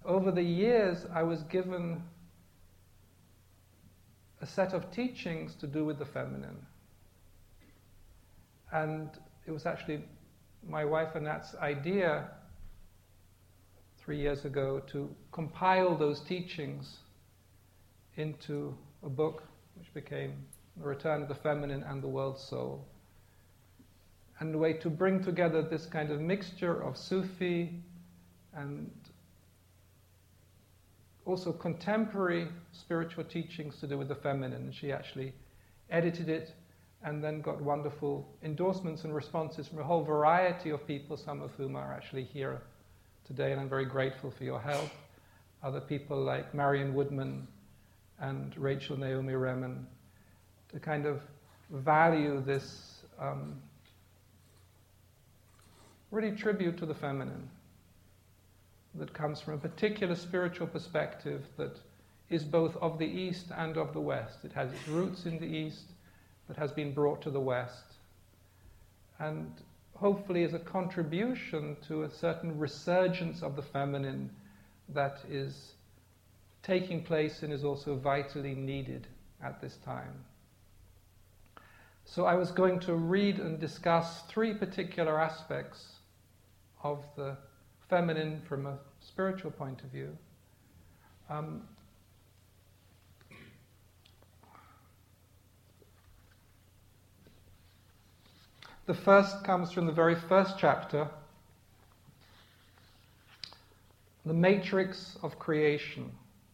over the years I was given a set of teachings to do with the feminine. And it was actually my wife Annette's idea 3 years ago to compile those teachings into a book which became The Return of the Feminine and the World Soul. And a way to bring together this kind of mixture of Sufi and also contemporary spiritual teachings to do with the feminine. And she actually edited it and then got wonderful endorsements and responses from a whole variety of people, some of whom are actually here today, and I'm very grateful for your help. Other people like Marion Woodman and Rachel Naomi Remen, to kind of value this really tribute to the feminine that comes from a particular spiritual perspective that is both of the East and of the West. It has its roots in the East, but has been brought to the West. And hopefully is a contribution to a certain resurgence of the feminine that is taking place and is also vitally needed at this time. So I was going to read and discuss 3 particular aspects of the feminine from a spiritual point of view. The first comes from the very first chapter, the matrix of creation.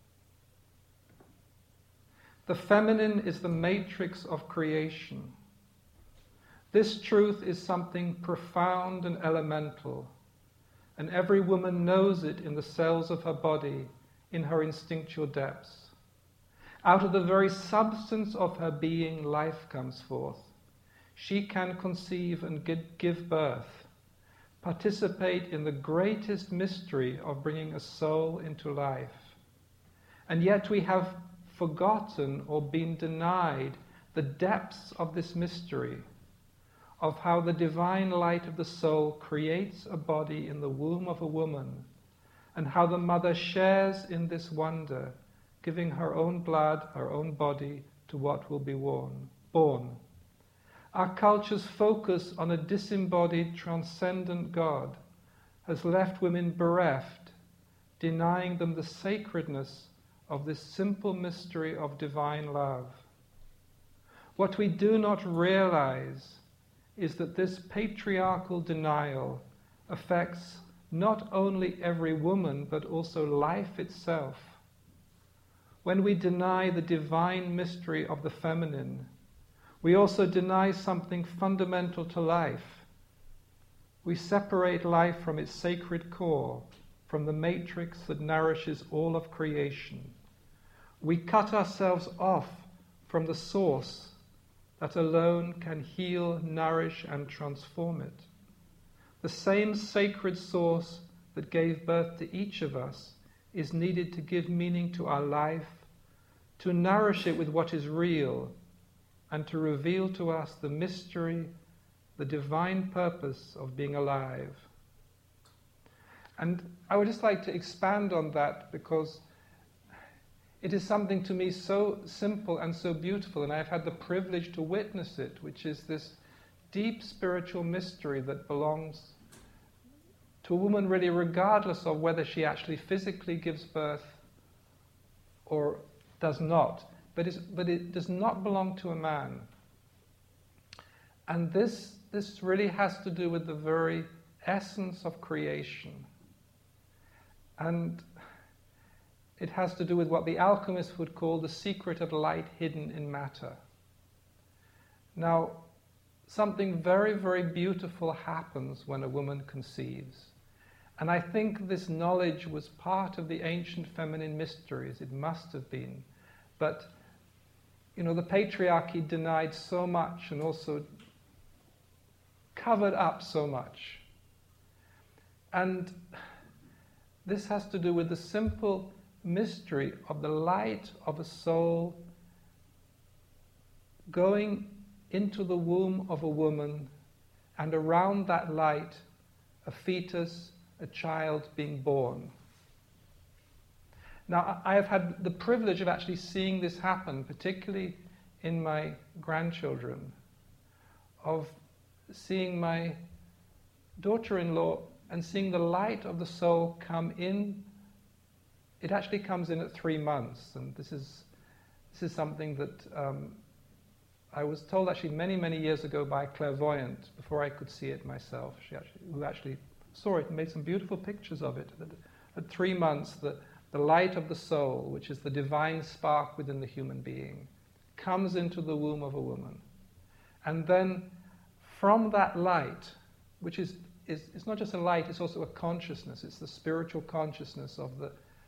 The feminine is the matrix of creation. This truth is something profound and elemental, and every woman knows it in the cells of her body, in her instinctual depths. Out of the very substance of her being, life comes forth. She can conceive and give birth, participate in the greatest mystery of bringing a soul into life. And yet we have forgotten or been denied the depths of this mystery, of how the divine light of the soul creates a body in the womb of a woman, and how the mother shares in this wonder, giving her own blood, her own body, to what will be born. Our culture's focus on a disembodied, transcendent God has left women bereft, denying them the sacredness of this simple mystery of divine love. What we do not realize is that this patriarchal denial affects not only every woman, but also life itself. When we deny the divine mystery of the feminine, we also deny something fundamental to life. We separate life from its sacred core, from the matrix that nourishes all of creation. We cut ourselves off from the source that alone can heal, nourish, and transform it. The same sacred source that gave birth to each of us is needed to give meaning to our life, to nourish it with what is real, and to reveal to us the mystery, the divine purpose of being alive. And I would just like to expand on that, because it is something to me so simple and so beautiful, and I've had the privilege to witness it, which is this deep spiritual mystery that belongs to a woman really regardless of whether she actually physically gives birth or does not. But it does not belong to a man. And this really has to do with the very essence of creation. And it has to do with what the alchemists would call the secret of light hidden in matter. Now, something very, very beautiful happens when a woman conceives. And I think this knowledge was part of the ancient feminine mysteries. It must have been. But the patriarchy denied so much and also covered up so much. And this has to do with the simple mystery of the light of a soul going into the womb of a woman, and around that light, a fetus, a child being born. Now, I have had the privilege of actually seeing this happen, particularly in my grandchildren, of seeing my daughter-in-law and seeing the light of the soul come in. It actually comes in at 3 months, and this is something that I was told actually many years ago by a clairvoyant before I could see it myself. Who actually saw it and made some beautiful pictures of it. That at 3 months, the light of the soul, which is the divine spark within the human being, comes into the womb of a woman, and then from that light, which is it's not just a light, it's also a consciousness. It's the spiritual consciousness of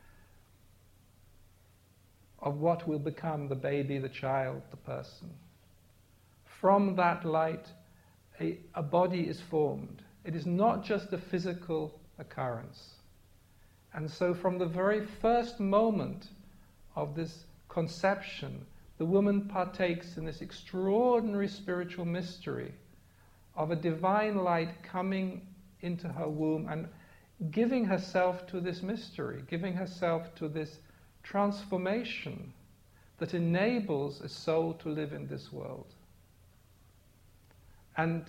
what will become the baby, the child, the person. From that light, a body is formed. It is not just a physical occurrence. And so from the very first moment of this conception, the woman partakes in this extraordinary spiritual mystery of a divine light coming into her womb and giving herself to this mystery, giving herself to this transformation that enables a soul to live in this world. And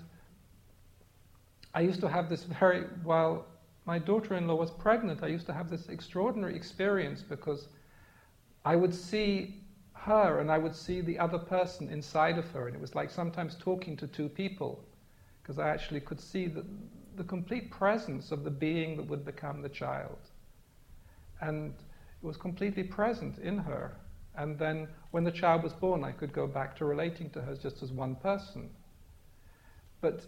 I used to have this while my daughter-in-law was pregnant, I used to have this extraordinary experience because I would see her and I would see the other person inside of her, and it was like sometimes talking to two people, because I actually could see the complete presence of the being that would become the child. And it was completely present in her. And then when the child was born, I could go back to relating to her just as one person. But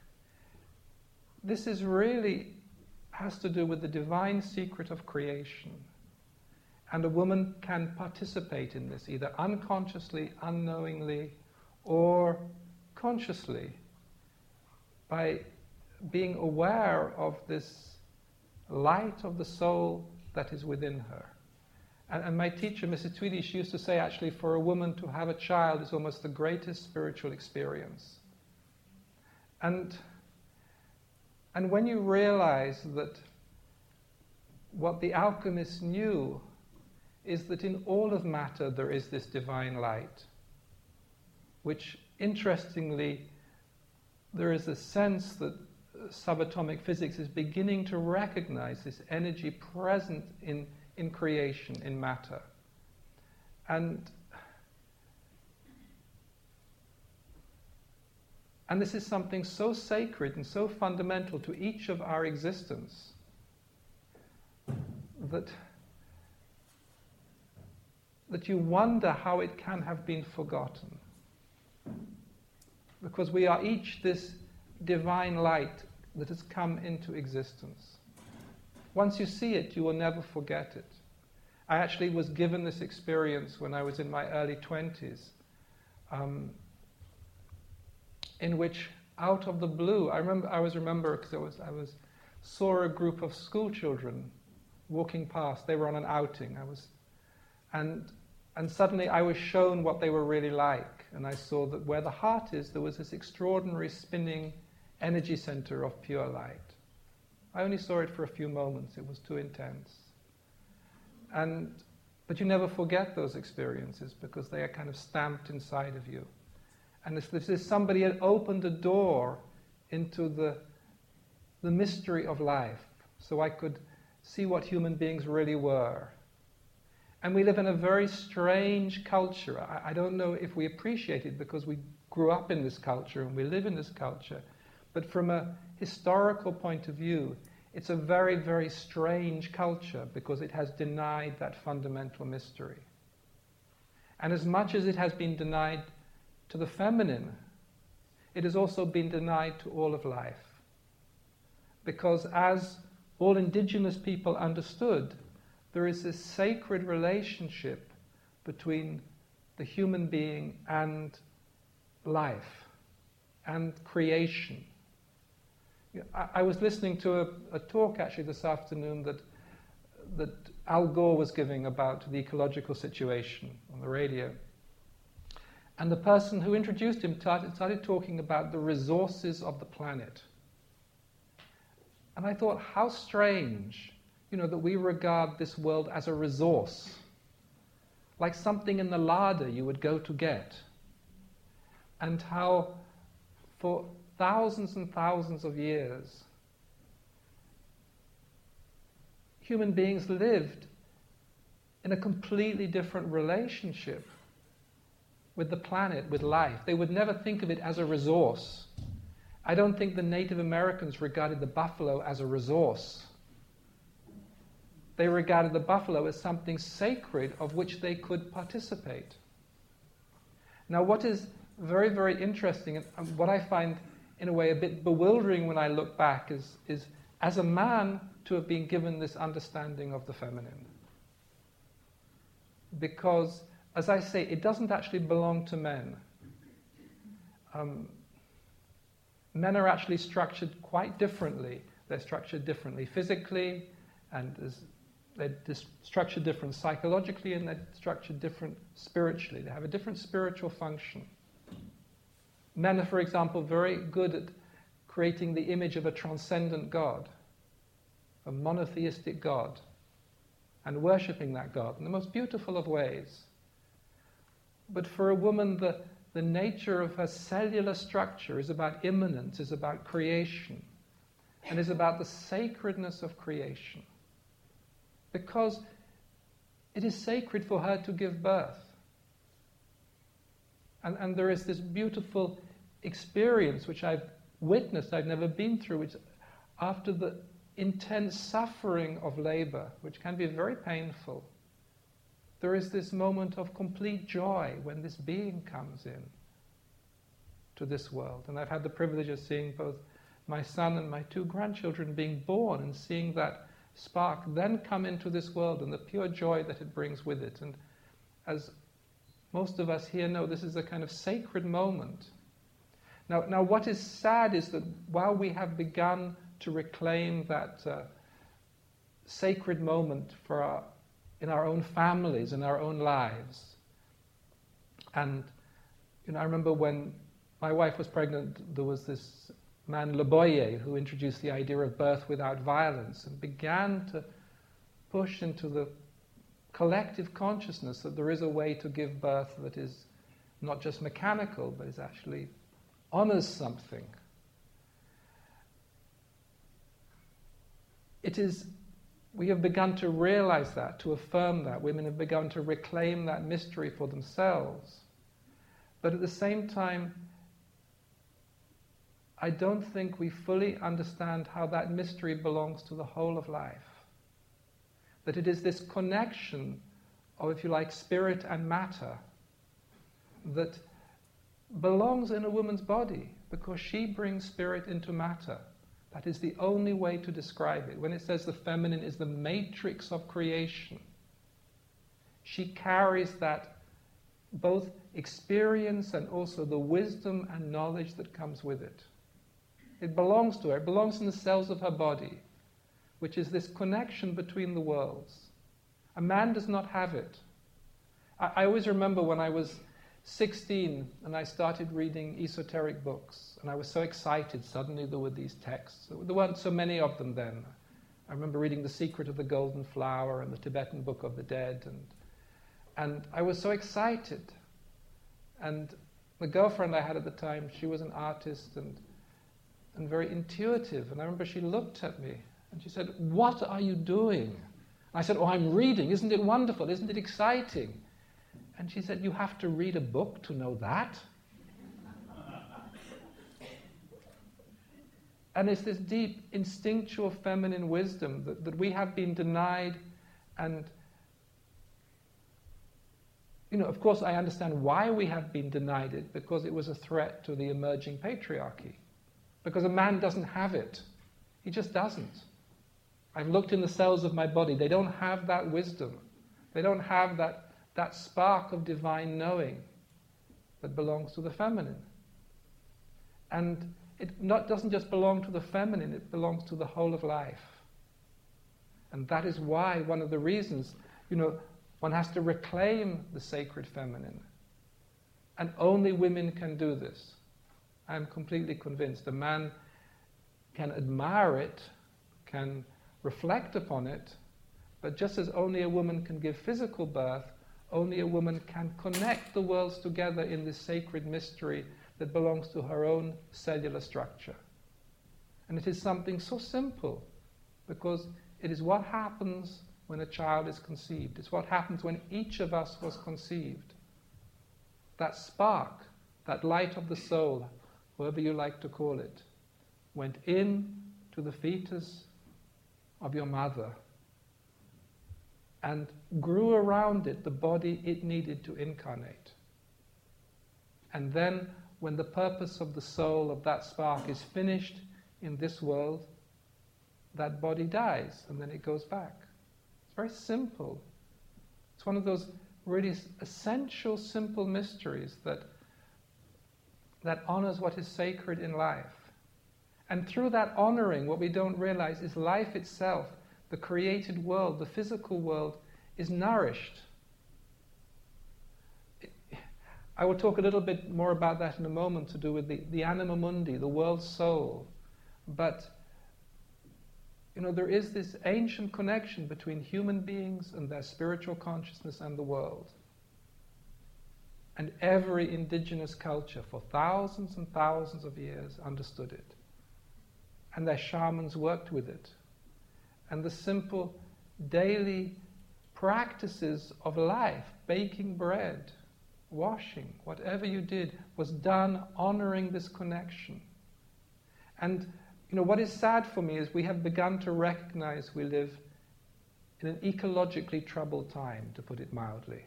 this is really has to do with the divine secret of creation. And a woman can participate in this, either unconsciously, unknowingly, or consciously, by being aware of this light of the soul that is within her. And my teacher, Mrs. Tweedy, she used to say actually for a woman to have a child is almost the greatest spiritual experience. And when you realize that what the alchemists knew is that in all of matter there is this divine light, which interestingly there is a sense that subatomic physics is beginning to recognize this energy present in creation, in matter. And this is something so sacred and so fundamental to each of our existence that you wonder how it can have been forgotten. Because we are each this divine light that has come into existence. Once you see it, you will never forget it. I actually was given this experience when I was in my early 20s, in which, out of the blue, I remember because I saw a group of school children walking past. They were on an outing. And suddenly I was shown what they were really like, and I saw that where the heart is, there was this extraordinary spinning energy center of pure light. I only saw it for a few moments. It was too intense. But you never forget those experiences because they are kind of stamped inside of you. And this is somebody had opened a door into the mystery of life, so I could see what human beings really were. And we live in a very strange culture. I don't know if we appreciate it because we grew up in this culture and we live in this culture. But from a historical point of view, it's a very, very strange culture because it has denied that fundamental mystery. And as much as it has been denied to the feminine, it has also been denied to all of life. Because as all indigenous people understood, there is this sacred relationship between the human being and life and creation. I was listening to a talk actually this afternoon that Al Gore was giving about the ecological situation on the radio. And the person who introduced him started talking about the resources of the planet. And I thought, how strange that we regard this world as a resource, like something in the larder you would go to get. And how for thousands and thousands of years, human beings lived in a completely different relationship with the planet, with life. They would never think of it as a resource. I don't think the Native Americans regarded the buffalo as a resource. They regarded the buffalo as something sacred of which they could participate. Now, what is very, very interesting, and what I find in a way a bit bewildering when I look back, is as a man to have been given this understanding of the feminine. Because, as I say, it doesn't actually belong to men. Men are actually structured quite differently. They're structured differently physically, and they're structured different psychologically, and they're structured different spiritually. They have a different spiritual function. Men are, for example, very good at creating the image of a transcendent God, a monotheistic God, and worshipping that God in the most beautiful of ways. But for a woman, the nature of her cellular structure is about immanence, is about creation, and is about the sacredness of creation. Because it is sacred for her to give birth. And there is this beautiful experience which I've witnessed, I've never been through, which after the intense suffering of labor, which can be very painful, there is this moment of complete joy when this being comes in to this world. And I've had the privilege of seeing both my son and my 2 grandchildren being born, and seeing that spark then come into this world and the pure joy that it brings with it. And as most of us here know, this is a kind of sacred moment. Now what is sad is that while we have begun to reclaim that sacred moment in our own families, in our own lives, and I remember when my wife was pregnant, there was this man, Le Boyer, who introduced the idea of birth without violence, and began to push into the collective consciousness that there is a way to give birth that is not just mechanical, but is actually honors something. We have begun to realize that, to affirm that. Women have begun to reclaim that mystery for themselves. But at the same time, I don't think we fully understand how that mystery belongs to the whole of life. That it is this connection of, if you like, spirit and matter that belongs in a woman's body, because she brings spirit into matter. That is the only way to describe it. When it says the feminine is the matrix of creation, she carries that both experience and also the wisdom and knowledge that comes with it. It belongs to her. It belongs in the cells of her body, which is this connection between the worlds. A man does not have it. I always remember when I was 16 and I started reading esoteric books, and I was so excited. Suddenly there were these texts. There weren't so many of them then. I remember reading The Secret of the Golden Flower and the Tibetan Book of the Dead, and I was so excited. And the girlfriend I had at the time, she was an artist and very intuitive, and I remember she looked at me and she said, "What are you doing?" I said, "Oh, I'm reading. Isn't it wonderful? Isn't it exciting?" And she said, "You have to read a book to know that?" And it's this deep instinctual feminine wisdom that we have been denied. And of course I understand why we have been denied it, because it was a threat to the emerging patriarchy. Because a man doesn't have it. He just doesn't. I've looked in the cells of my body. They don't have that wisdom. They don't have that spark of divine knowing that belongs to the feminine. And it doesn't just belong to the feminine, it belongs to the whole of life. And that is why, one of the reasons, one has to reclaim the sacred feminine. And only women can do this. I'm completely convinced. A man can admire it, can reflect upon it, but just as only a woman can give physical birth, only a woman can connect the worlds together in this sacred mystery that belongs to her own cellular structure. And it is something so simple, because it is what happens when a child is conceived. It's what happens when each of us was conceived. That spark, that light of the soul, however you like to call it, went in to the fetus of your mother and grew around it the body it needed to incarnate. And then, when the purpose of the soul of that spark is finished in this world, that body dies and then it goes back. It's very simple. It's one of those really essential, simple mysteries that honors what is sacred in life. And through that honoring, what we don't realize is life itself, the created world, the physical world, is nourished. I will talk a little bit more about that in a moment, to do with the anima mundi, the world soul. But there is this ancient connection between human beings and their spiritual consciousness and the world. And every indigenous culture for thousands and thousands of years understood it. And their shamans worked with it. And the simple daily practices of life, baking bread, washing, whatever you did, was done honoring this connection. And what is sad for me is we have begun to recognize we live in an ecologically troubled time, to put it mildly.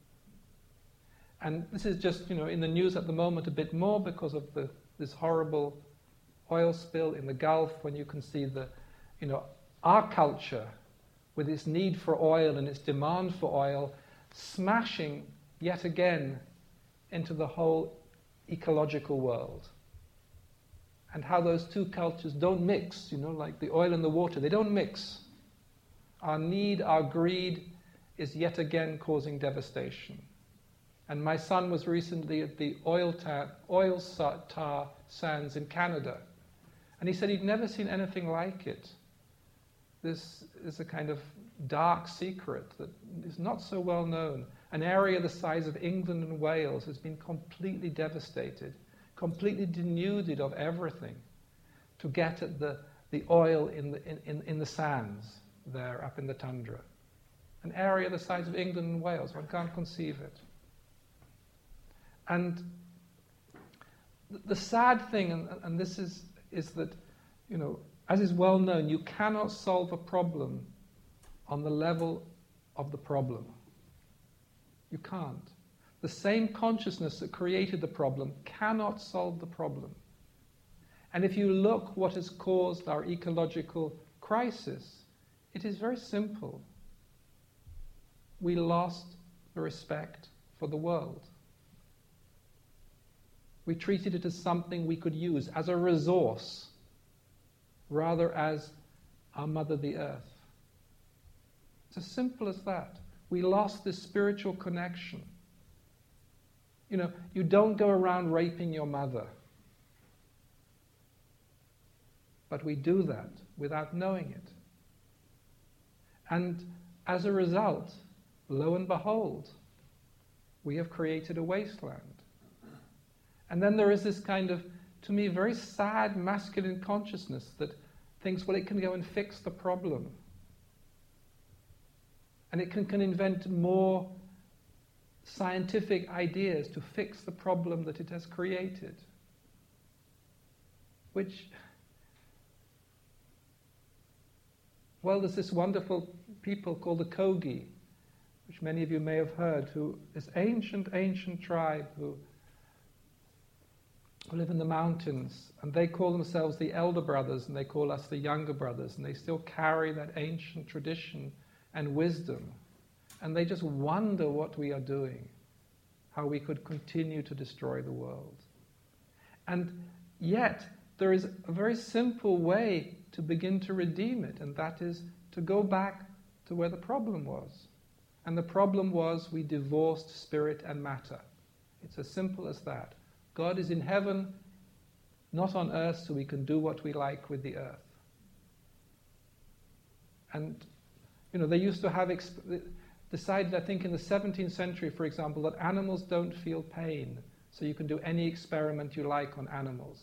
And this is just, in the news at the moment a bit more because of this horrible oil spill in the Gulf, when you can see our culture with its need for oil and its demand for oil smashing yet again into the whole ecological world. And how those two cultures don't mix, like the oil and the water, they don't mix. Our need, our greed is yet again causing devastation. And my son was recently at the oil tar sands in Canada, and he said he'd never seen anything like it. This is a kind of dark secret that is not so well known. An area the size of England and Wales has been completely devastated, completely denuded of everything, to get at the oil in the sands there up in the tundra. An area the size of England and Wales, one can't conceive it. And the sad thing, and this is that, as is well known, you cannot solve a problem on the level of the problem. You can't. The same consciousness that created the problem cannot solve the problem. And if you look what has caused our ecological crisis, it is very simple. We lost the respect for the world. We treated it as something we could use, as a resource, rather as our mother the earth. It's as simple as that. We lost this spiritual connection. You don't go around raping your mother. But we do that without knowing it. And as a result, lo and behold, we have created a wasteland. And then there is this kind of, to me, very sad masculine consciousness that thinks, well, it can go and fix the problem. And it can invent more scientific ideas to fix the problem that it has created. Which, well, there's this wonderful people called the Kogi, which many of you may have heard, who is ancient tribe who live in the mountains, and they call themselves the elder brothers, and they call us the younger brothers, and they still carry that ancient tradition and wisdom, and they just wonder what we are doing, how we could continue to destroy the world. And yet, there is a very simple way to begin to redeem it, and that is to go back to where the problem was. And the problem was we divorced spirit and matter. It's as simple as that. God is in heaven, not on earth, so we can do what we like with the earth. And, they used to have decided, I think in the 17th century, for example, that animals don't feel pain, so you can do any experiment you like on animals.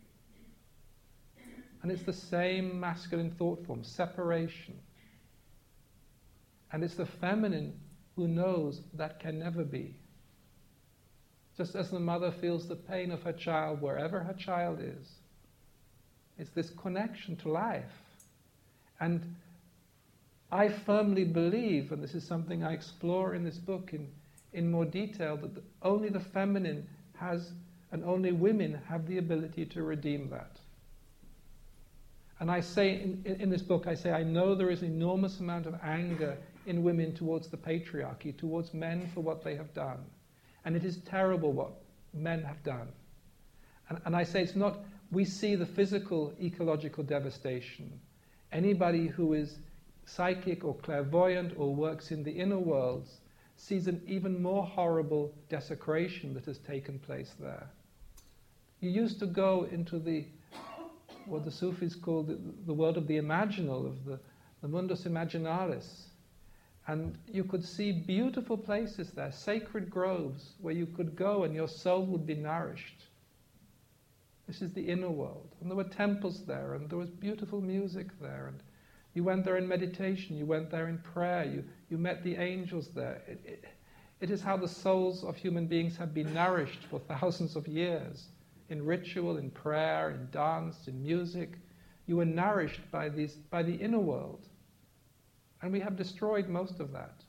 And it's the same masculine thought form, separation. And it's the feminine who knows that can never be. Just as the mother feels the pain of her child wherever her child is. It's this connection to life. And I firmly believe, and this is something I explore in this book in more detail, that only the feminine has, and only women have the ability to redeem that. And I say in this book, I know there is an enormous amount of anger in women towards the patriarchy, towards men for what they have done. And it is terrible what men have done. And I say it's not, we see the physical ecological devastation. Anybody who is psychic or clairvoyant or works in the inner worlds sees an even more horrible desecration that has taken place there. You used to go into what the Sufis call the world of the imaginal, of the mundus imaginalis. And you could see beautiful places there, sacred groves, where you could go and your soul would be nourished. This is the inner world. And there were temples there, and there was beautiful music there. And you went there in meditation, you went there in prayer, you met the angels there. It is how the souls of human beings have been nourished for thousands of years. In ritual, in prayer, in dance, in music. You were nourished by the inner world. And we have destroyed most of that.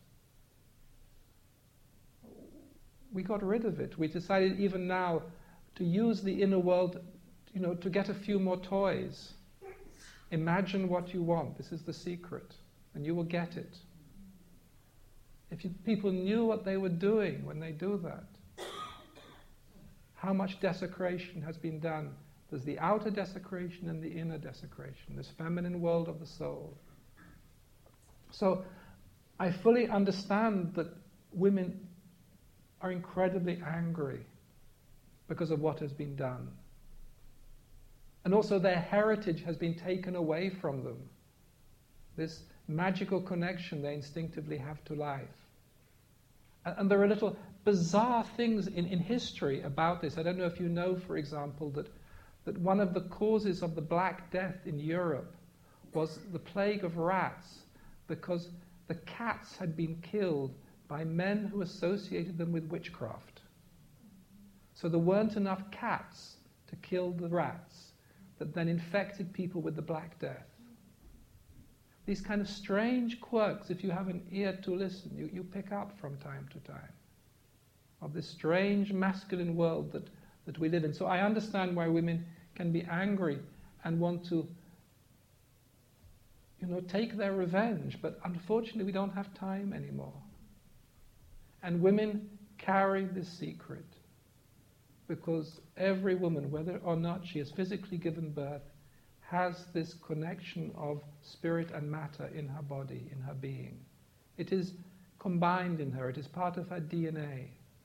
We got rid of it. We decided even now to use the inner world, to get a few more toys. Imagine what you want. This is the secret. And you will get it. If people knew what they were doing when they do that, how much desecration has been done. There's the outer desecration and the inner desecration, this feminine world of the soul. So I fully understand that women are incredibly angry because of what has been done. And also their heritage has been taken away from them. This magical connection they instinctively have to life. And there are little bizarre things in history about this. I don't know if you know, for example, that one of the causes of the Black Death in Europe was the plague of rats, because the cats had been killed by men who associated them with witchcraft. So there weren't enough cats to kill the rats that then infected people with the Black Death. These kind of strange quirks, if you have an ear to listen, you pick up from time to time, of this strange masculine world that we live in. So I understand why women can be angry and want to, take their revenge, but unfortunately we don't have time anymore. And women carry this secret, because every woman, whether or not she has physically given birth, has this connection of spirit and matter in her body, in her being. It is combined in her, it is part of her DNA.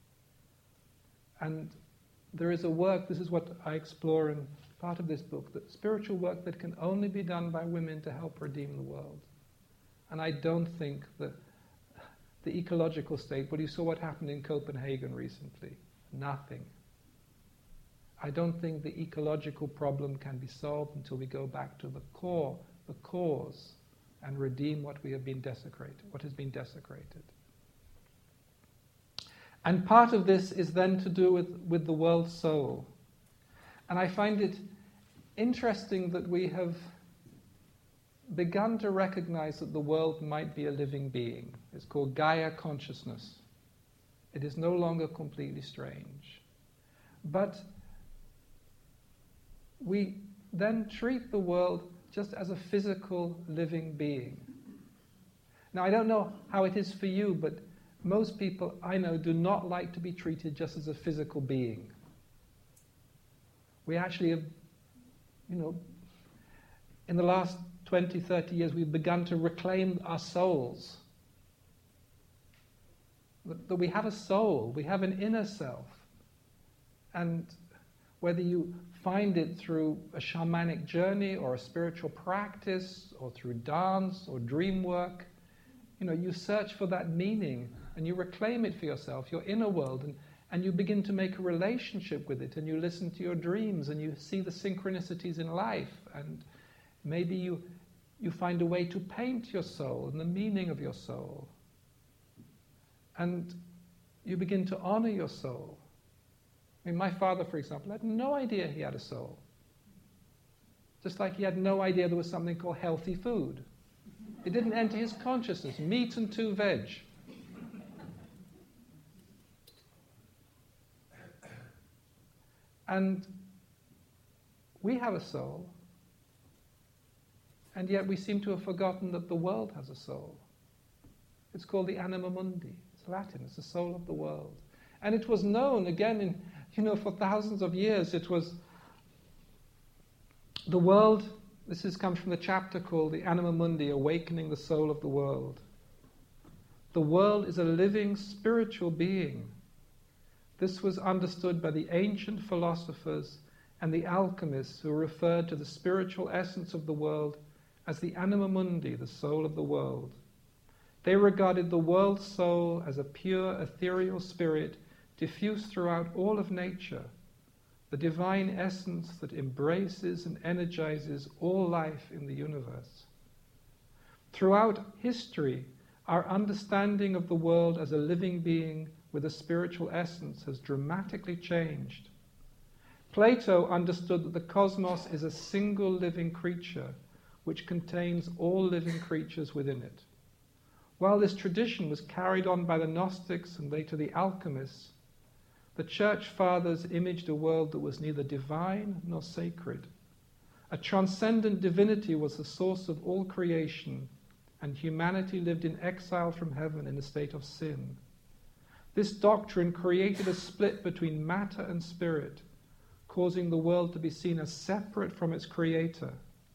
And there is a work, this is what I explore in part of this book, that spiritual work that can only be done by women to help redeem the world. And I don't think that the ecological state, you saw what happened in Copenhagen recently. Nothing. I don't think the ecological problem can be solved until we go back to the core, the cause, and redeem what has been desecrated. And part of this is then to do with the world soul. And I find it interesting that we have begun to recognize that the world might be a living being. It's called Gaia consciousness. It is no longer completely strange. But we then treat the world just as a physical living being. Now, I don't know how it is for you, but most people I know do not like to be treated just as a physical being. We actually have, in the last 20, 30 years, we've begun to reclaim our souls. That we have a soul, we have an inner self. And whether you find it through a shamanic journey or a spiritual practice or through dance or dream work. You search for that meaning and you reclaim it for yourself, your inner world, and you begin to make a relationship with it, and you listen to your dreams and you see the synchronicities in life, and maybe you find a way to paint your soul and the meaning of your soul. And you begin to honor your soul. My father, for example, had no idea he had a soul. Just like he had no idea there was something called healthy food. It didn't enter his consciousness. Meat and 2 veg. And we have a soul, and yet we seem to have forgotten that the world has a soul. It's called the anima mundi. It's Latin. It's the soul of the world. And it was known, again, for thousands of years. It was the world. This comes from the chapter called the Anima Mundi, Awakening the Soul of the World. The world is a living spiritual being. This was understood by the ancient philosophers and the alchemists, who referred to the spiritual essence of the world as the Anima Mundi, the soul of the world. They regarded the world soul as a pure ethereal spirit diffused throughout all of nature, the divine essence that embraces and energizes all life in the universe. Throughout history, our understanding of the world as a living being with a spiritual essence has dramatically changed. Plato understood that the cosmos is a single living creature which contains all living creatures within it. While this tradition was carried on by the Gnostics and later the alchemists, the Church Fathers imaged a world that was neither divine nor sacred. A transcendent divinity was the source of all creation, and humanity lived in exile from heaven in a state of sin. This doctrine created a split between matter and spirit, causing the world to be seen as separate from its creator.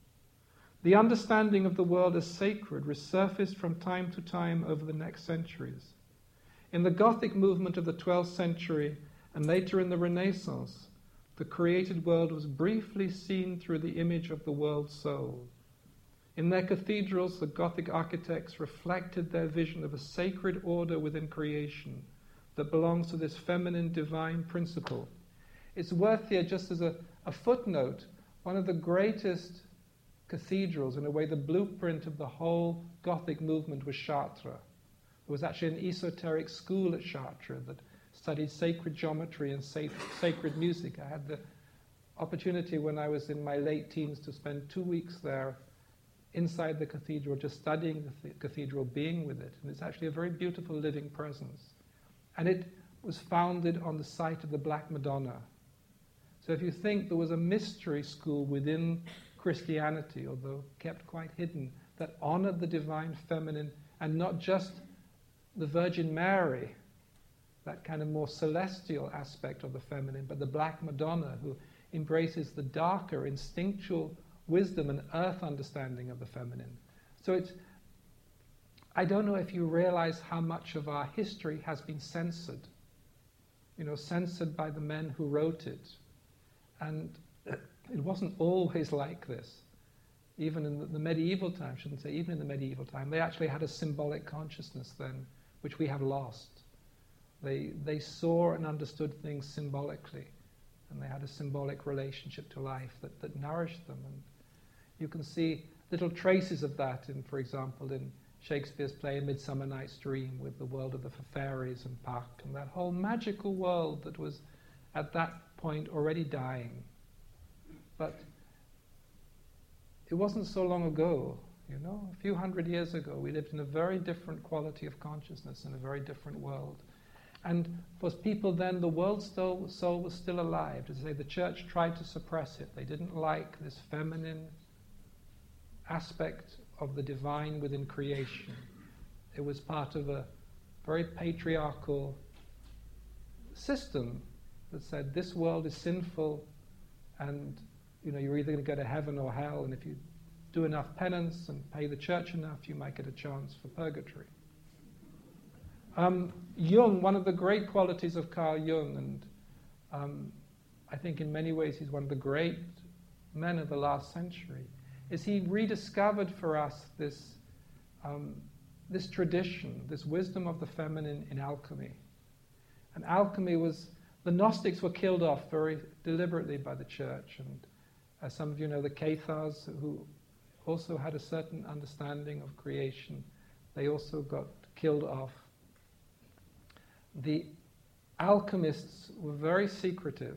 The understanding of the world as sacred resurfaced from time to time over the next centuries. In the Gothic movement of the 12th century and later in the Renaissance, the created world was briefly seen through the image of the world soul. In their cathedrals, the Gothic architects reflected their vision of a sacred order within creation that belongs to this feminine divine principle. It's worth here, just as a footnote, one of the greatest cathedrals, in a way the blueprint of the whole Gothic movement, was Chartres. There was actually an esoteric school at Chartres that studied sacred geometry and sacred music. I had the opportunity when I was in my late teens to spend 2 weeks there inside the cathedral, just studying the cathedral, being with it. And it's actually a very beautiful living presence. And it was founded on the site of the Black Madonna. So if you think there was a mystery school within Christianity, although kept quite hidden, that honored the divine feminine, and not just the Virgin Mary, that kind of more celestial aspect of the feminine, but the Black Madonna, who embraces the darker instinctual wisdom and earth understanding of the feminine. So I don't know if you realize how much of our history has been censored, censored by the men who wrote it. And it wasn't always like this. Even in the medieval time, I shouldn't say even in the medieval time, they actually had a symbolic consciousness then, which we have lost. They saw and understood things symbolically, and they had a symbolic relationship to life that nourished them. And you can see little traces of that for example, in Shakespeare's play A Midsummer Night's Dream, with the world of the fairies and Puck, and that whole magical world that was at that point already dying. But it wasn't so long ago, a few hundred years ago, we lived in a very different quality of consciousness in a very different world. And for people then, the world soul was still alive. To say, the church tried to suppress it. They didn't like this feminine aspect of the divine within creation. It was part of a very patriarchal system that said this world is sinful, and you're either going to go to heaven or hell, and if you do enough penance and pay the church enough, you might get a chance for purgatory. Jung, one of the great qualities of Carl Jung, and I think in many ways he's one of the great men of the last century, is he rediscovered for us this tradition, this wisdom of the feminine in alchemy. And alchemy the Gnostics were killed off very deliberately by the church, and as some of you know, the Cathars, who also had a certain understanding of creation, they also got killed off. The alchemists were very secretive,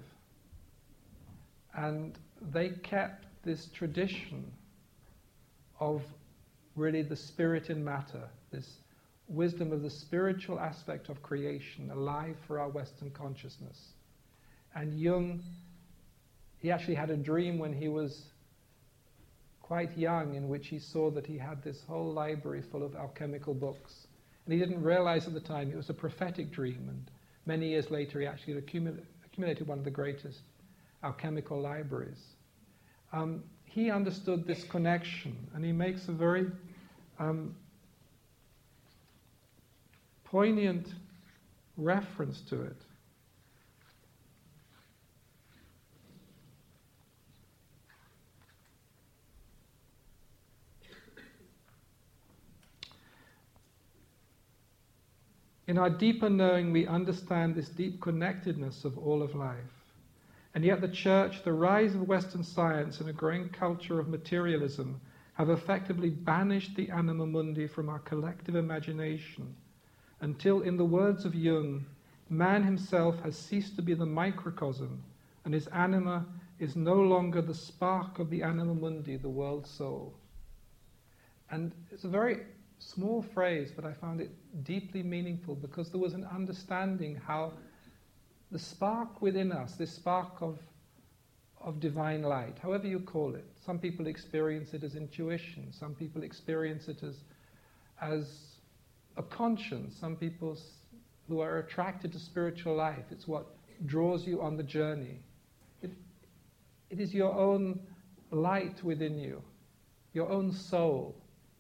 and they kept this tradition of really the spirit in matter, this wisdom of the spiritual aspect of creation alive for our Western consciousness. And Jung, he actually had a dream when he was quite young in which he saw that he had this whole library full of alchemical books. And he didn't realize at the time it was a prophetic dream, and many years later he actually accumulated one of the greatest alchemical libraries. He understood this connection, and he makes a very poignant reference to it. In our deeper knowing, we understand this deep connectedness of all of life. And yet the Church, the rise of Western science and a growing culture of materialism have effectively banished the anima mundi from our collective imagination until, in the words of Jung, man himself has ceased to be the microcosm and his anima is no longer the spark of the anima mundi, the world soul. And it's a very small phrase, but I found it deeply meaningful because there was an understanding how the spark within us, this spark of divine light, however you call it. Some people experience it as intuition. Some people experience it as a conscience. Some people who are attracted to spiritual life, it's what draws you on the journey. It is your own light within you, your own soul,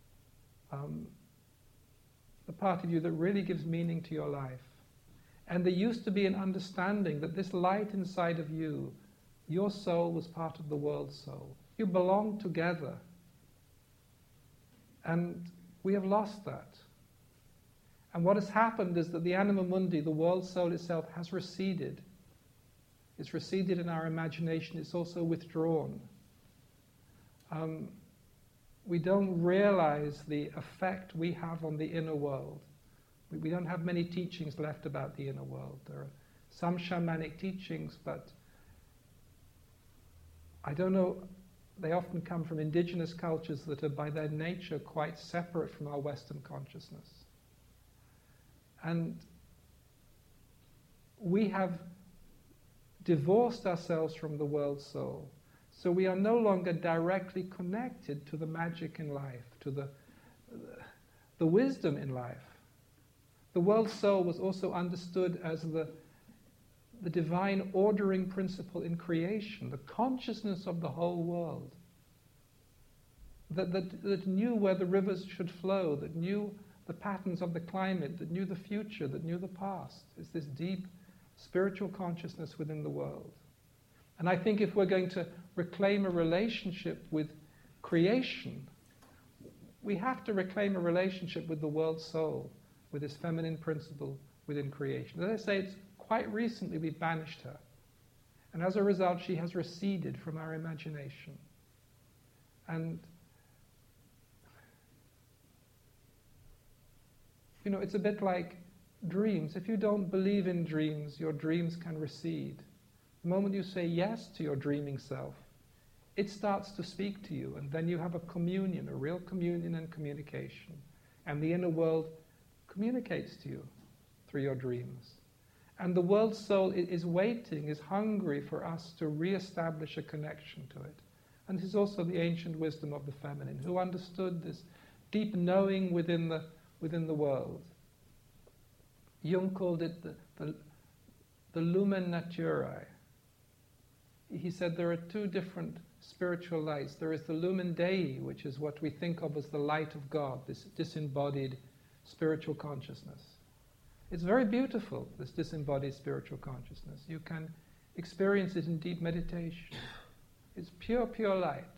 the part of you that really gives meaning to your life. And there used to be an understanding that this light inside of you, your soul was part of the world's soul. You belong together. And we have lost that. And what has happened is that the anima mundi, the world soul itself, has receded. It's receded in our imagination. It's also withdrawn. We don't realize the effect we have on the inner world. We don't have many teachings left about the inner world. There are some shamanic teachings, but I don't know, they often come from indigenous cultures that are by their nature quite separate from our Western consciousness. And we have divorced ourselves from the world soul. So we are no longer directly connected to the magic in life, to the wisdom in life. The world soul was also understood as the divine ordering principle in creation, the consciousness of the whole world, that knew where the rivers should flow, that knew the patterns of the climate, that knew the future, that knew the past. It's this deep spiritual consciousness within the world. And I think if we're going to reclaim a relationship with creation, we have to reclaim a relationship with the world soul, with this feminine principle within creation. As I say, it's quite recently we banished her. And as a result, she has receded from our imagination. And, you know, it's a bit like dreams. If you don't believe in dreams, your dreams can recede. The moment you say yes to your dreaming self, it starts to speak to you, and then you have a communion, a real communion and communication. And the inner world communicates to you through your dreams. And the world soul is waiting, is hungry for us to re-establish a connection to it. And this is also the ancient wisdom of the feminine, who understood this deep knowing within the world. Jung called it the lumen naturae. He said there are two different spiritual lights. There is the lumen Dei, which is what we think of as the light of God, this disembodied spiritual consciousness. It's very beautiful, this disembodied spiritual consciousness. You can experience it in deep meditation. It's pure, pure light.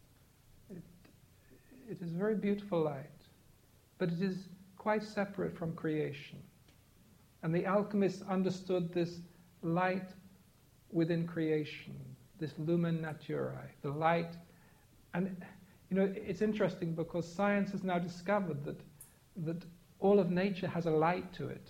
It is very beautiful light, but it is quite separate from creation. And the alchemists understood this light within creation, this lumen naturae, the light. And it's interesting because science has now discovered that all of nature has a light to it.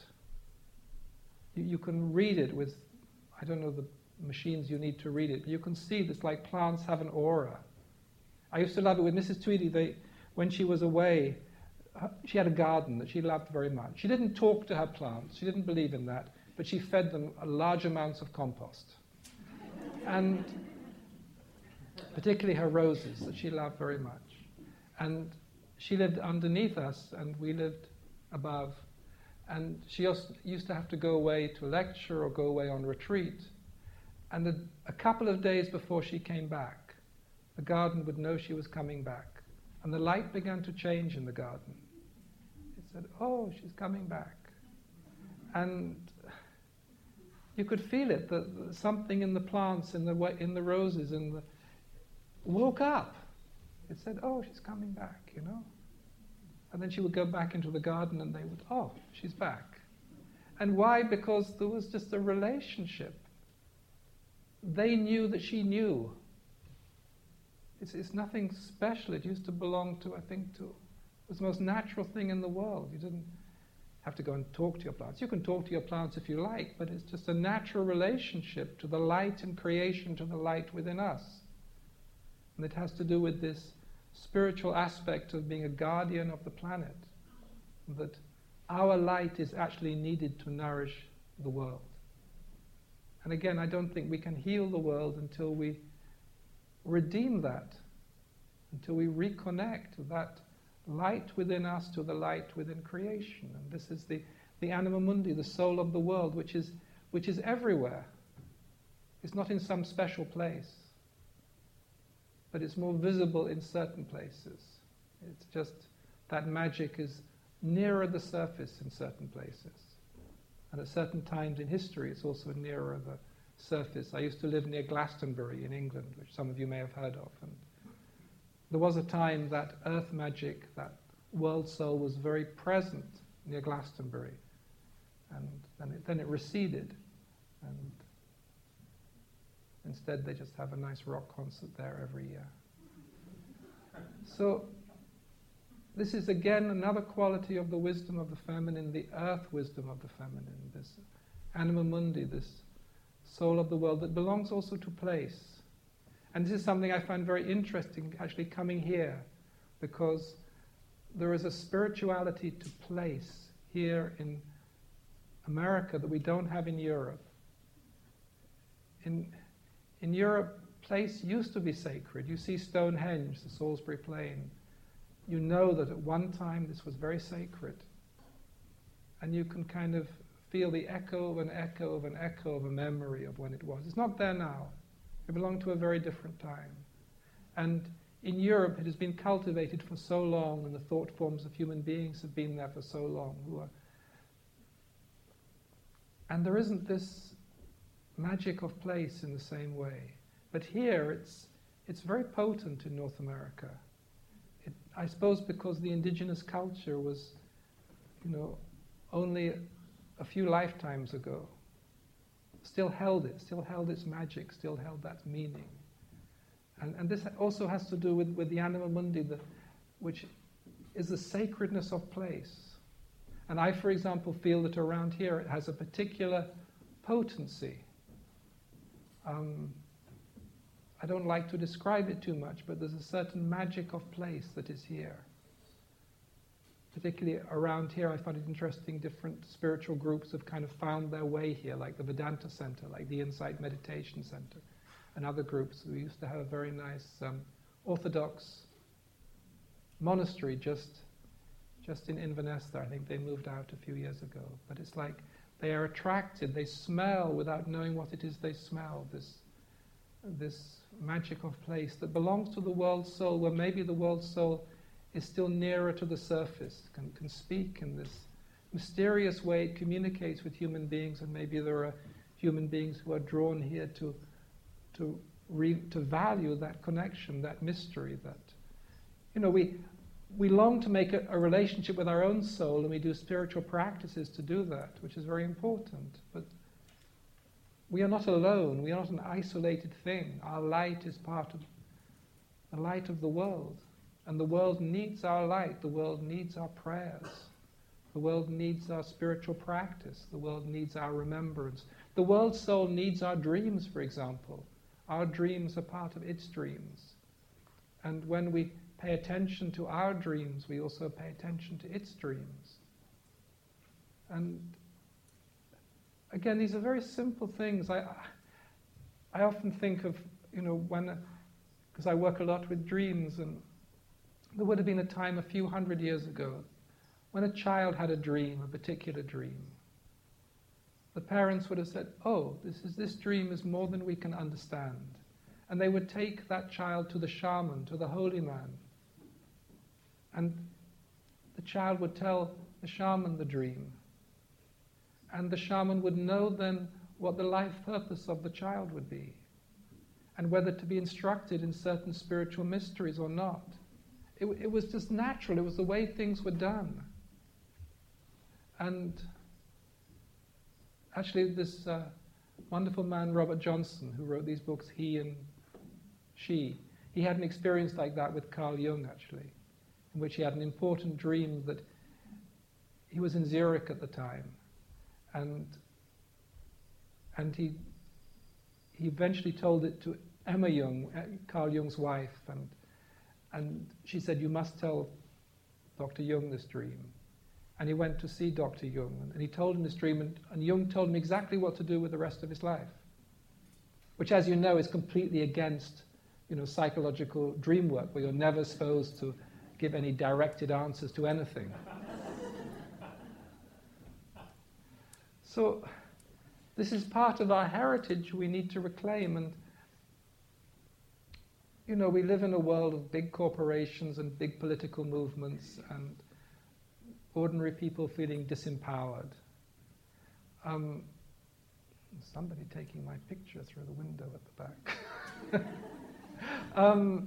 You can read it with, I don't know the machines you need to read it, but you can see this, like plants have an aura. I used to love it with Mrs. Tweedy. When she was away, she had a garden that she loved very much. She didn't talk to her plants, she didn't believe in that, but she fed them large amounts of compost. And particularly her roses that she loved very much. And she lived underneath us and we lived above. And she also used to have to go away to lecture or go away on retreat. And a couple of days before she came back, the garden would know she was coming back. And the light began to change in the garden. It said, oh, she's coming back. And you could feel it, that something in the plants, in the roses, woke up. It said, oh, she's coming back, And then she would go back into the garden and they would, oh, she's back. And why? Because there was just a relationship. They knew that she knew. It's nothing special. It used to belong to, it was the most natural thing in the world. You didn't have to go and talk to your plants. You can talk to your plants if you like, but it's just a natural relationship to the light in creation, to the light within us. And it has to do with this spiritual aspect of being a guardian of the planet, that our light is actually needed to nourish the world. And again, I don't think we can heal the world until we redeem that, until we reconnect that light within us to the light within creation. And this is the anima mundi, the soul of the world, which is everywhere. It's not in some special place, but it's more visible in certain places. It's just that magic is nearer the surface in certain places. And at certain times in history, it's also nearer the surface. I used to live near Glastonbury in England, which some of you may have heard of. And there was a time that earth magic, that world soul, was very present near Glastonbury. And then it receded. And instead they just have a nice rock concert there every year. So this is again another quality of the wisdom of the feminine, the earth wisdom of the feminine, this anima mundi, this soul of the world that belongs also to place. And this is something I find very interesting actually coming here, because there is a spirituality to place here in America that we don't have in Europe. In Europe, place used to be sacred. You see Stonehenge, the Salisbury Plain. You know that at one time this was very sacred. And you can kind of feel the echo of an echo of an echo of a memory of when it was. It's not there now. It belonged to a very different time. And in Europe it has been cultivated for so long, and the thought forms of human beings have been there for so long. And there isn't this magic of place in the same way. But here it's very potent in North America. I suppose because the indigenous culture was, only a few lifetimes ago, still held its magic, still held that meaning. And this also has to do with the anima mundi, which is the sacredness of place. And I, for example, feel that around here it has a particular potency. I don't like to describe it too much, but there's a certain magic of place that is here. Particularly around here, I find it interesting, different spiritual groups have kind of found their way here, like the Vedanta Center, like the Insight Meditation Center, and other groups. We used to have a very nice Orthodox monastery just in Inverness there. I think they moved out a few years ago. But it's like they are attracted, they smell without knowing what it is they smell, this magic of place that belongs to the world soul, where maybe the world soul is still nearer to the surface, can speak in this mysterious way. It communicates with human beings, and maybe there are human beings who are drawn here to value that connection, that mystery, that, we long to make a relationship with our own soul, and we do spiritual practices to do that, which is very important. But we are not alone. We are not an isolated thing. Our light is part of the light of the world. And the world needs our light. The world needs our prayers. The world needs our spiritual practice. The world needs our remembrance. The world soul needs our dreams, for example. Our dreams are part of its dreams. And when we pay attention to our dreams, we also pay attention to its dreams. And again, these are very simple things. I often think of, because I work a lot with dreams, and there would have been a time a few hundred years ago when a child had a dream, a particular dream. The parents would have said, "Oh, this dream is more than we can understand." And they would take that child to the shaman, to the holy man. And the child would tell the shaman the dream. And the shaman would know then what the life purpose of the child would be, and whether to be instructed in certain spiritual mysteries or not. It was just natural. It was the way things were done. And actually this wonderful man, Robert Johnson, who wrote these books, He and She, he had an experience like that with Carl Jung, actually, in which he had an important dream that he was in Zurich at the time. And he eventually told it to Emma Jung, Carl Jung's wife, and she said, "You must tell Dr. Jung this dream." And he went to see Dr. Jung, and he told him this dream, and Jung told him exactly what to do with the rest of his life, which, as you know, is completely against, psychological dream work, where you're never supposed to give any directed answers to anything. So this is part of our heritage we need to reclaim. And we live in a world of big corporations and big political movements and ordinary people feeling disempowered. Somebody taking my picture through the window at the back.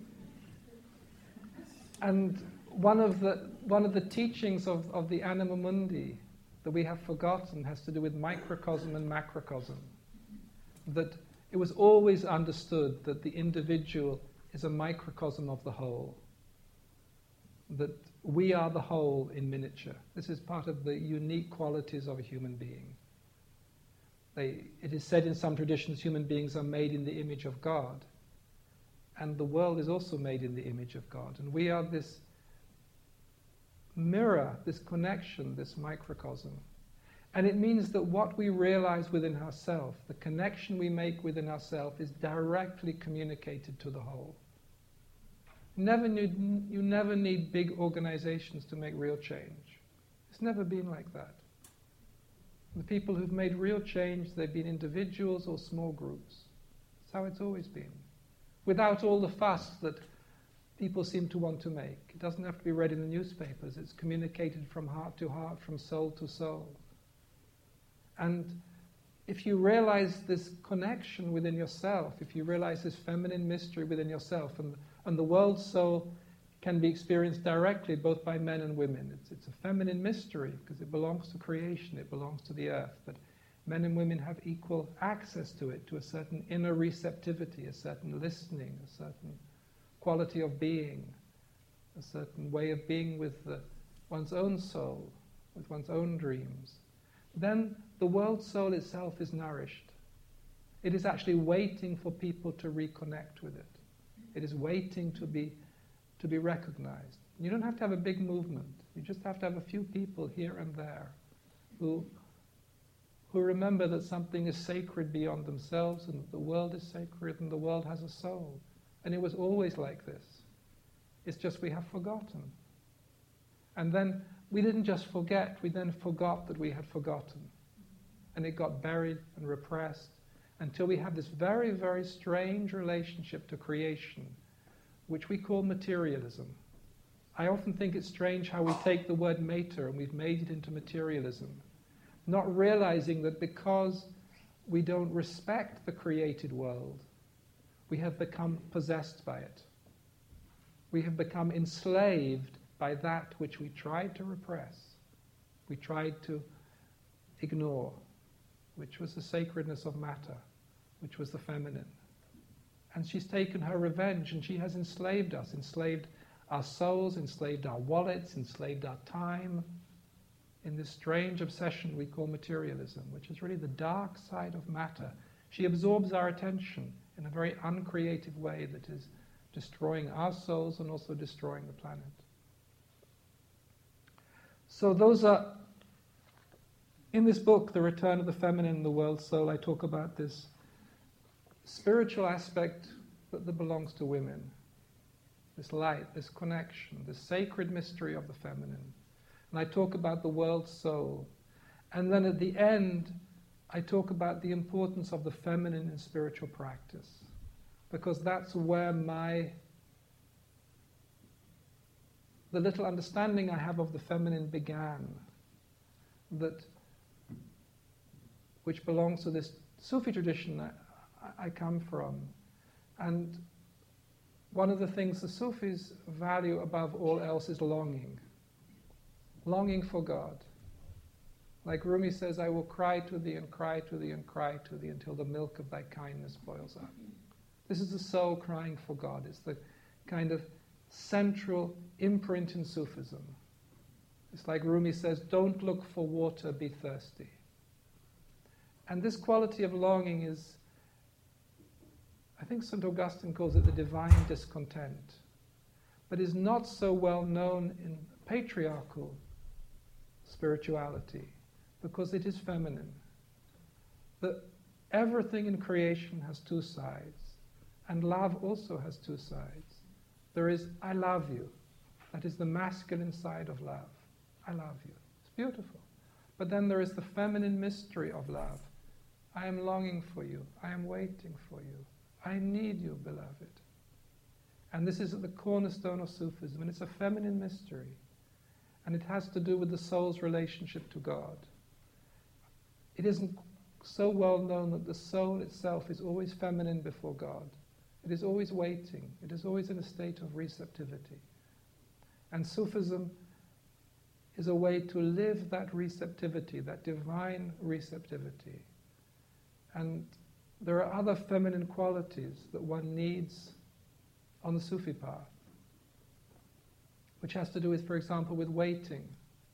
And one of the teachings of the Anima Mundi that we have forgotten has to do with microcosm and macrocosm. That it was always understood that the individual is a microcosm of the whole. That we are the whole in miniature. This is part of the unique qualities of a human being. It is said in some traditions human beings are made in the image of God. And the world is also made in the image of God. And we are this mirror, this connection, this microcosm. And it means that what we realize within ourselves, the connection we make within ourselves, is directly communicated to the whole. You never need big organizations to make real change. It's never been like that. The people who've made real change, they've been individuals or small groups. That's how it's always been. Without all the fuss that people seem to want to make. It doesn't have to be read in the newspapers. It's communicated from heart to heart, from soul to soul. And if you realize this connection within yourself, if you realize this feminine mystery within yourself, and the world soul can be experienced directly both by men and women. It's a feminine mystery because it belongs to creation, it belongs to the earth. But men and women have equal access to it, to a certain inner receptivity, a certain listening, a certain quality of being, a certain way of being with one's own soul, with one's own dreams. Then the world soul itself is nourished. It is actually waiting for people to reconnect with it. It is waiting to be recognized. You don't have to have a big movement. You just have to have a few people here and there who remember that something is sacred beyond themselves, and that the world is sacred and the world has a soul. And it was always like this. It's just we have forgotten. And then we didn't just forget, we then forgot that we had forgotten. And it got buried and repressed until we have this very, very strange relationship to creation, which we call materialism. I often think it's strange how we take the word mater and we've made it into materialism, not realizing that because we don't respect the created world. We have become possessed by it. We have become enslaved by that which we tried to repress, we tried to ignore, which was the sacredness of matter, which was the feminine. And she's taken her revenge, and she has enslaved us, enslaved our souls, enslaved our wallets, enslaved our time, in this strange obsession we call materialism, which is really the dark side of matter. She absorbs our attention in a very uncreative way that is destroying our souls and also destroying the planet. So those are, in this book, The Return of the Feminine in the World Soul, I talk about this spiritual aspect that belongs to women, this light, this connection, this sacred mystery of the feminine. And I talk about the world soul. And then at the end, I talk about the importance of the feminine in spiritual practice, because that's where the little understanding I have of the feminine began, which belongs to this Sufi tradition I come from. And one of the things the Sufis value above all else is longing for God. Like Rumi says, I will cry to thee and cry to thee and cry to thee until the milk of thy kindness boils up. This is the soul crying for God. It's the kind of central imprint in Sufism. It's like Rumi says, don't look for water, be thirsty. And this quality of longing is, I think St. Augustine calls it the divine discontent, but is not so well known in patriarchal spirituality, because it is feminine. That everything in creation has two sides, and love also has two sides. There is, I love you. That is the masculine side of love. I love you. It's beautiful. But then there is the feminine mystery of love. I am longing for you. I am waiting for you. I need you, beloved. And this is at the cornerstone of Sufism, and it's a feminine mystery. And it has to do with the soul's relationship to God. It isn't so well known that the soul itself is always feminine before God. It is always waiting. It is always in a state of receptivity. And Sufism is a way to live that receptivity, that divine receptivity. And there are other feminine qualities that one needs on the Sufi path, which has to do with, for example, with waiting.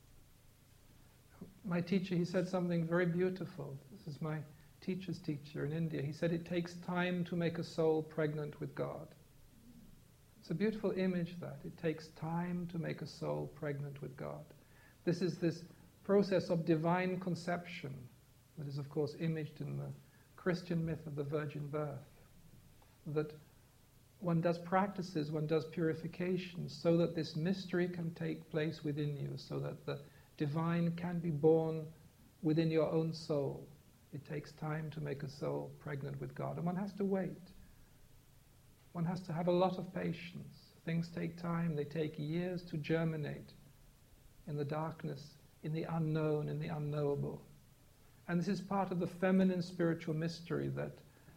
My teacher, he said something very beautiful. This is my teacher's teacher in India. He said, it takes time to make a soul pregnant with God. It's a beautiful image, that. It takes time to make a soul pregnant with God. This is this process of divine conception that is, of course, imaged in the Christian myth of the virgin birth. That one does practices, one does purifications, so that this mystery can take place within you, so that the divine can be born within your own soul. It takes time to make a soul pregnant with God, and one has to wait. One has to have a lot of patience. Things take time, they take years to germinate in the darkness, in the unknown, in the unknowable. And this is part of the feminine spiritual mystery that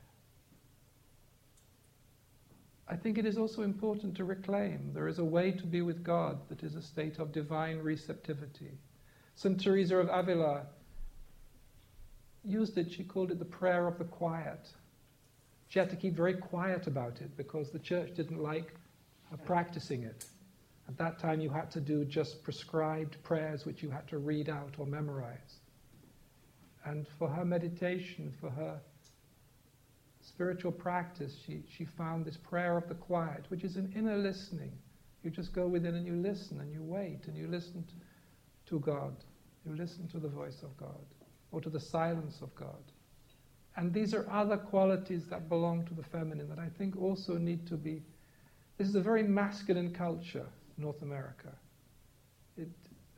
I think it is also important to reclaim. There is a way to be with God that is a state of divine receptivity. St. Teresa of Avila used it, she called it the prayer of the quiet. She had to keep very quiet about it because the church didn't like her practicing it. At that time you had to do just prescribed prayers which you had to read out or memorize. And for her meditation, for her spiritual practice, she found this prayer of the quiet, which is an inner listening. You just go within and you listen and you wait and you listen to God. You listen to the voice of God or to the silence of God. And these are other qualities that belong to the feminine that I think also need to be... This is a very masculine culture, North America. It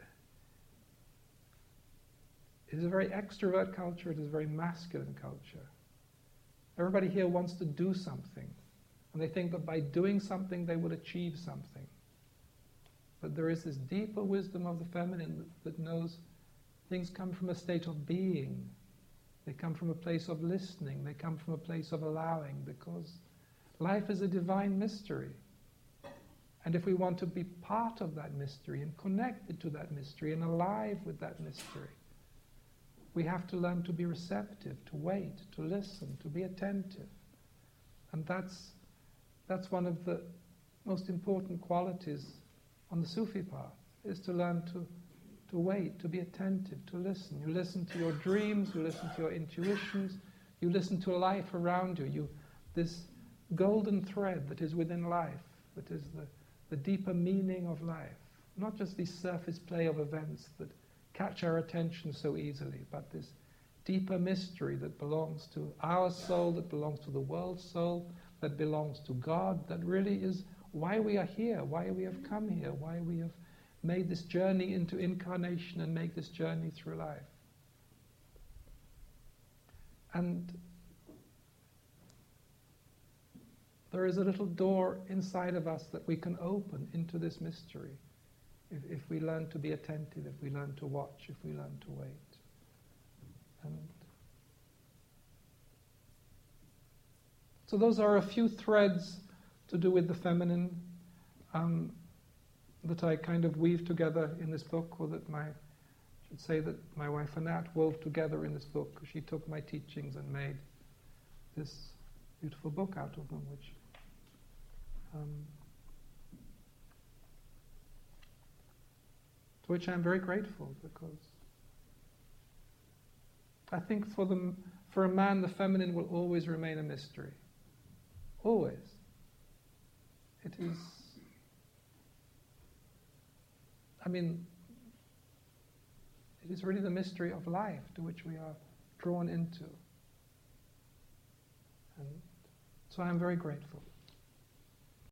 is a very extrovert culture, it is a very masculine culture. Everybody here wants to do something, and they think that by doing something they will achieve something. But there is this deeper wisdom of the feminine that knows things come from a state of being, They come from a place of listening. They come from a place of allowing, because life is a divine mystery. And if we want to be part of that mystery and connected to that mystery and alive with that mystery, we have to learn to be receptive, to wait, to listen, to be attentive. And that's one of the most important qualities on the Sufi path, is to learn to wait, to be attentive, to listen. You listen to your dreams, you listen to your intuitions, you listen to life around you. This golden thread that is within life, that is the deeper meaning of life. Not just the surface play of events that catch our attention so easily, but this deeper mystery that belongs to our soul, that belongs to the world's soul, that belongs to God, that really is why we are here, why we have come here, why we have made this journey into incarnation and make this journey through life. And there is a little door inside of us that we can open into this mystery if we learn to be attentive, if we learn to watch, if we learn to wait. And so those are a few threads to do with the feminine that I kind of weave together in this book, or that I should say that my wife Anat wove together in this book. She took my teachings and made this beautiful book out of them, to which I'm very grateful, because I think for a man, the feminine will always remain a mystery. Always. It is, it is really the mystery of life to which we are drawn into. And so I'm very grateful.